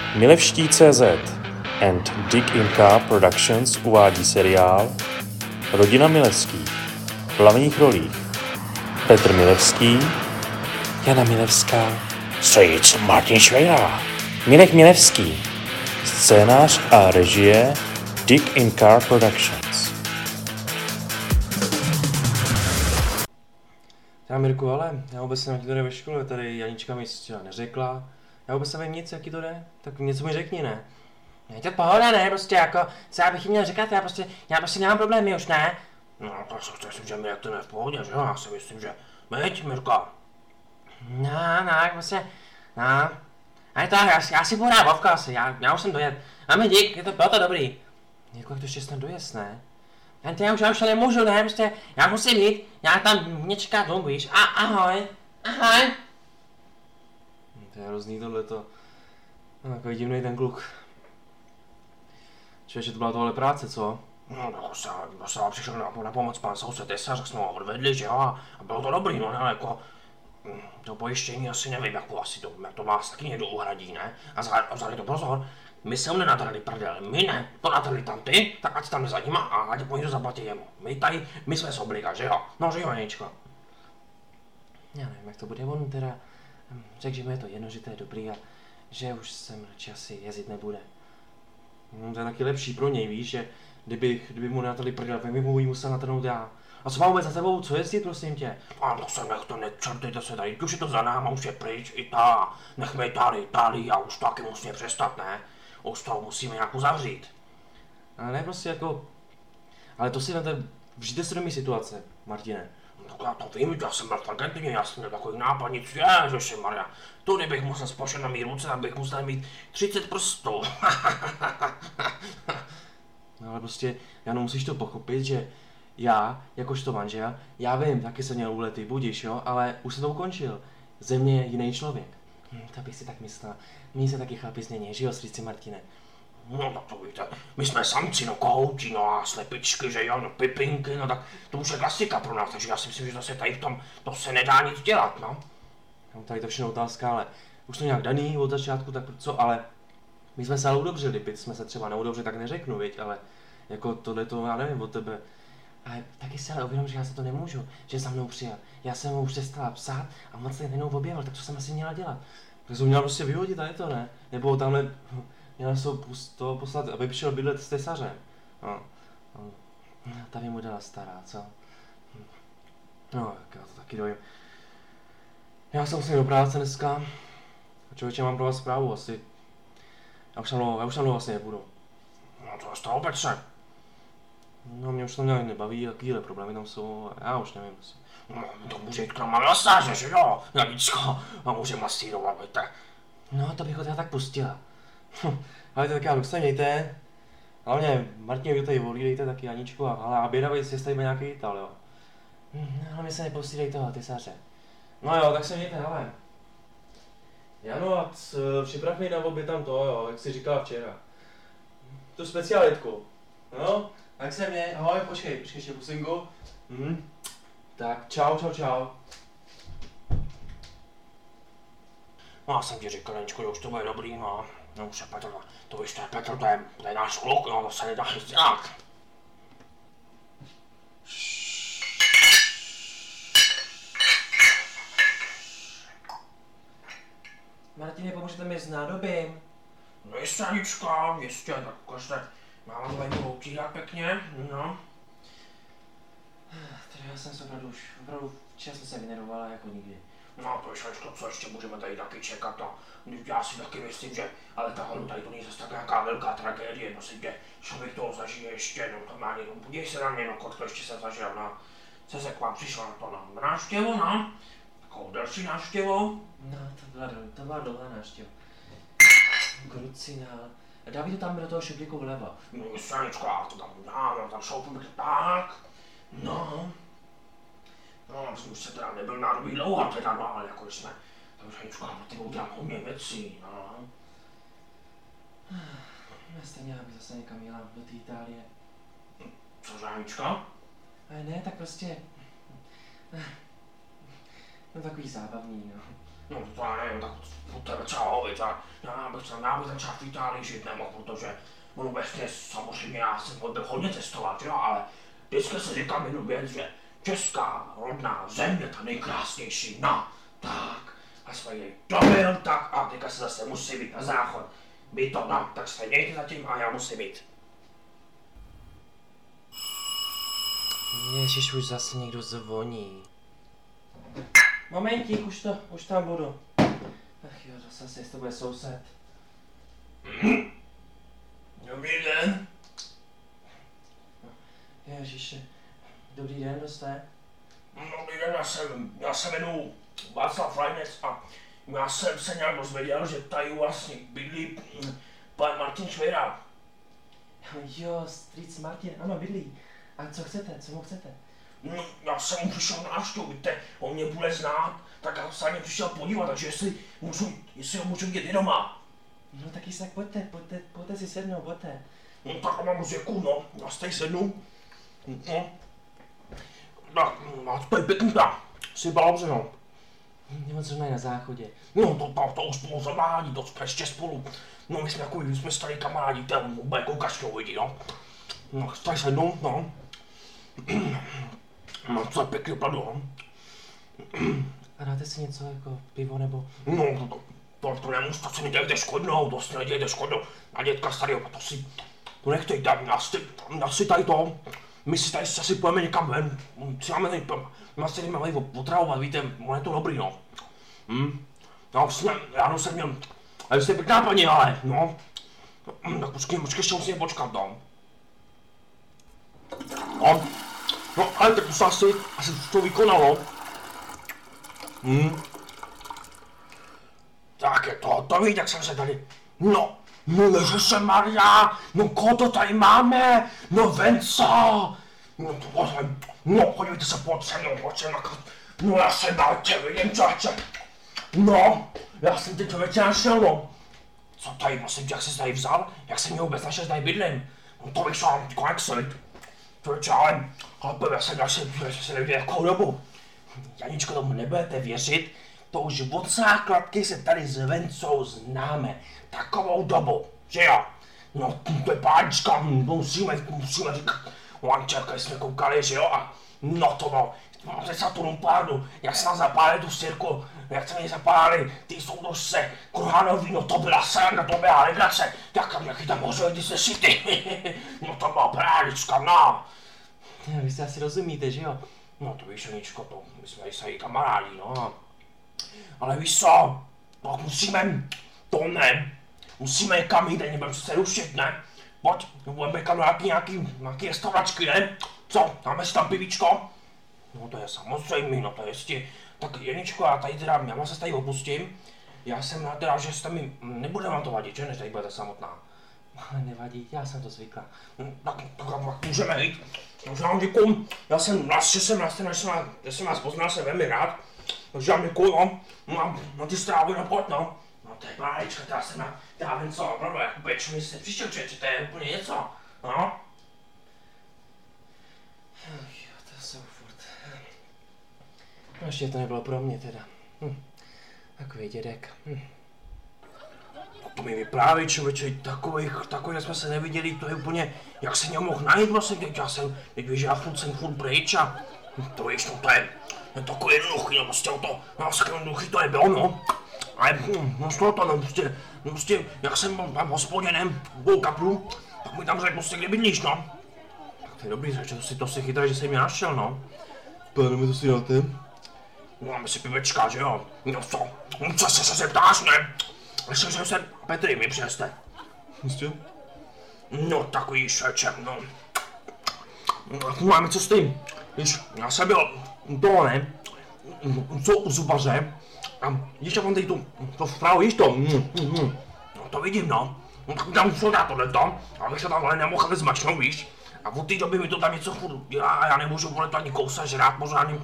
Milevští.cz and Dig Inka Productions uvádí seriál Rodina Milevských. V hlavních rolích Petr Milevský, Jana Milevská, strýc Martin Švejra, Mirek Milevský, scénář a režie Dig Inka Productions. Já Mirku, ale já vůbec nevím, jak to jde ve škole, tady Janička mi třeba neřekla. Já vůbec nevím nic, jaký to jde, tak něco mi řekni, ne? Je to pohoda, ne, prostě jako, co já bych jim měl říkat, já prostě nemám problémy už, ne? No, tak si myslím, že Mirek to ne v pohodě, že jo, já si myslím, že meď, Mirka. No, prostě, ale to já si budu rád Vovka asi, já už jsem dojet. Máme dík, bylo to dobrý. Jirko, jak to ještě snad dojezd, ne? Já už nemůžu, ne, prostě, já musím jít, já tam mě čeká domů, víš, ahoj. To je hrozný tohleto. No, takový divnej ten kluk. Člověče, to byla tohle práce, co? No, se přišel na pomoc pan soused Tesař, tak jsme ho odvedli, že jo, a bylo to dobrý, no, ale jako, to pojištění asi nevím, jak to vás taky někdo uhradí, ne? A vzali to pozor, my se mu nenatrali prdel, my ne, to natrali tam ty, tak ať tam za nima a ať po někdo zaplatí jemu. My jsme z obliga, že jo? No, že jo, Janičko. Já nevím, jak to bude, on teda řekl, že mu je to jedno, že to je dobrý a že už sem radši asi jezdit nebude. No, to je taky lepší pro něj, víš, že kdyby mu natrali prdel, tak bych mu ji musel natrhnout já. A co mám vůbec za tebou, co jezdit, prosím tě? A to se nech to, nečertejte se tady, už je to za náma, už je pryč, nechme Itálii a už to taky musíme přestat, ne? Už to musíme nějak uzavřít. Ale ne prostě jako, ale to si vemte, vžijte se do mý situace, Martine. No já to vím, já jsem byl v Argentině, já jsem měl takový nápad, nic, ježišmarja. To kdybych musel spočet na mý ruce, tak bych musel mít 30 prstů. No ale prostě, Jano, musíš to pochopit, že já, jakožto manžel, já vím, taky jsem měl úlety, budiš, jo, ale už jsem to ukončil. Ze mě je jiný člověk. To bych si tak myslel. Mí se taky chlapi změní, že jo, strýci Martine? No tak to víte, my jsme samci, no kohouti, no a slepičky, že jo, no pipinky, no tak to už je klasika pro nás, takže já si myslím, že zase tady v tom, to se nedá nic dělat, no. No tady to všechno otázka, ale už to nějak daný od začátku, tak co, ale my jsme se ale udobřili, byť jsme se třeba neudobřili, tak neřeknu, viď, ale jako tohleto, já nevím od tebe. Ale taky si ale uvědom, že já se to nemůžu, že za mnou přijel. Já jsem mu přestala psát a moc se nejednou objevil, tak co jsem asi měla dělat? Tak jsem měla prostě vyhodit a je to, ne? Nebo tamhle, měla jsem to poslat, aby přišel bydlet s Tesařem. No, ta by mu dala stará, co? No, jak já to taky dojím. Já se musím do práce dneska. Člověče, mám pro vás zprávu asi. Já už tam vlastně nebudu. No to je z toho, Petře. No, mě už to nějak nebaví, jakýhle problémy tam jsou, já už nevím. No, to může jít k nám na masáže, že jo, Janíčko, a může masírovat, víte. No, to bych ho teda tak pustila. Ale tak já se mějte. Hlavně Martin, vy tady volídejte taky Janíčku a bědavej si stavíme nějaký Ital, jo. Ale mi se nepostřídej toho, Tesaře. No jo, tak se mějte, hele. Jano, a připrav mi na oběd tam to, jo, jak jsi říkala včera. Tu specialitku. No, tak se mě, ahoj, počkej ještě pusinku. Tak, čau. No já jsem ti říkal, Janičko, že už to bude dobrý, no. No už je Petr, to víš, to je Petr, to je náš kluk, no, to se nedá nic dělat. Martine, pomůžete mi s nádobím? No jistě, Janička, jistě, tak ukažte, mám tady utírat pěkně, no. Teda já jsem se opravdu včera jsem se vynervovala jako nikdy. No to je Janičko, co ještě můžeme tady taky čekat a já si taky myslím, že, ale tahle tady to není zase tak nějaká velká tragédie, prosím tě, člověk toho zažije ještě, no to má jenom, podívej se na mě, no kolik to ještě jsem zažil, no. Co se k vám přišla na to na návštěvu, no? Takovou delší návštěvu? No, to byla dlouhá návštěva. Krucinál. Dávej to tam do toho šuplíku vleva. No Janičko, já to tam dám, tam šoupnu tak. No. No, už se teda nebyl nádobí dlouho, teda no, ale jako jsme, takže Janičko, já pro tebe udělám hodně věcí, no. Já stejně, abych zase někam jela do té Itálie. Cože, Janičko? Ale ne, tak prostě... No takový zábavný, no. No to já nevím, tak po tebe čau, viď, a já bych třeba v Itálii žít nemohl, protože ono vlastně samozřejmě já jsem byl hodně cestovat, jo, ale vždycky si říkám jednu věc, že česká rodná země, ta nejkrásnější, no, tak, a jsme jej dobil, tak a teďka se zase musí být na záchod. Vy to, no, tak se mějte zatím a já musím jít. Ježiš, už zase někdo zvoní. Momentík, už tam budu. Ach jo, zase to bude soused. Dobrý den. Ježiši, dobrý den, kdo jste? Dobrý den, já se jmenuji Václav Rajnec a já jsem se nějak dozvěděl, že tady vlastně bydlí pan Martin Švejra. Jo, strýc Martin, ano, bydlí. A co chcete, co mu chcete? No, já jsem mu přišel na návštěvu, víte, on mě bude znát, tak já se na ně přišel podívat, takže jestli ho můžu vidět i doma. No tak jestli tak pojďte si sednout, pojďte. No tak a mám děkuju, no, já si tady sednu. No. Tak, máte tady pěkný tak, si balabře, no. Nebo co na záchodě. No, to už spolu zavádí, to jsme ještě spolu. No, my jsme starý kamarádi, ten bude koukat vidí, no. No, tady sednu, no. No, to je pěkný opravdu, no. A dáte si něco jako pivo nebo? No, to nemusí, to si nedělejte škodnou, to si nedělejte škodnou. Na dětka starého, to nechtejte, já si tady to, my si tady asi pojeme někam ven, si máme tady, my si jdeme tady otravovat, víte, ono je to dobrý, no. Ráno jsem měl, a vy jste pěkná paní, ale, no. Tak počkej, ještě musím počkat, no. No, ale tak už to asi to vykonalo. Tak je to víte, jak jsem se tady, no Ježišmarja, no koho to tady máme, no Venca, no podívejte se pod sem, no já jsem na tě vidím, čáče, no, já jsem ty člověče našel, no, co tady, vlastně, jak jsi tady vzal, jak jsem mě vůbec našel, že tady bydlím, no to bych šel konec slit, člověče, ale já jsem se neviděl jakou dobu. Janičko, tomu nebudete věřit, to už od základky se tady s Vencou známe. Takovou dobu, že jo? No, to je páčka, musíme říkat. Lančerka, jsme koukali, že jo? A no to bylo, máme Saturn párdu, jak se nás zapálili tu sirku, jak se mě zapálili ty soudružce, Kurhanovi, no to byla sranda, to byla legrace. Jaký tam hořeli ty sešity, no to byla prádička, no. Vy se asi rozumíte, že jo? No to víš, Janičko, to my jsme i kamarádi, no. Ale víš co, tak musíme někam jít, nebudeme se rušit, ne? Pojď, budeme někam do nějaký restauračky, ne? Co, dáme si tam pivíčko? No to je samozřejmě, no to je jistě. Tak Janičko, já se tady opustím. Já jsem rád teda, že jste mi, nebude vám to vadit, že, než tady budete samotná. Ale nevadí, já jsem to zvykla. Tak můžeme jít. Takže vám děkuju, já jsem rád, že jsem vás poznal, jsem velmi rád. Takže vám děkuju, no, na ty strávy na pojď, no. No to je báječka, já vím co, opravdu, jako peč mi se přišel člověče, to je úplně něco, no. Ach jo, to jsou furt. No ještě to nebylo pro mě teda. Takový dědek. To mi vyprávěj, člověče, takových jsme se neviděli, to je úplně, jak se mě mohl najít vlastně, teď víš, já jsem furt pryč a to víš, no to je takový jednoduchý, no prostě jednoduchý to nebylo, no. Ale no šlo to, no prostě, jak jsem byl tam v hospodě, ne, v kaplu, tak mi tam řekl prostě, kde bydlíš, no. Tak to je dobrý, že to si chytrý, že jsi mě našel, no. Pane, to si dáte? No máme si pivečka, že jo, no co se ptáš, ne? Myslím, že se Petry mi přijeste. Jistě? No takový šeček, no. No máme co s tím, víš, já jsem byl toho, ne, co u zubaře, a když já mám tady to vpravo, víš to, no to vidím, no. No tak mi tam musel dát tohleto, abych se tam ale nemohl zmačknout, víš. A od té doby mi to tam něco furt dělá a já nemůžu vole to ani kousat žrát, možná ani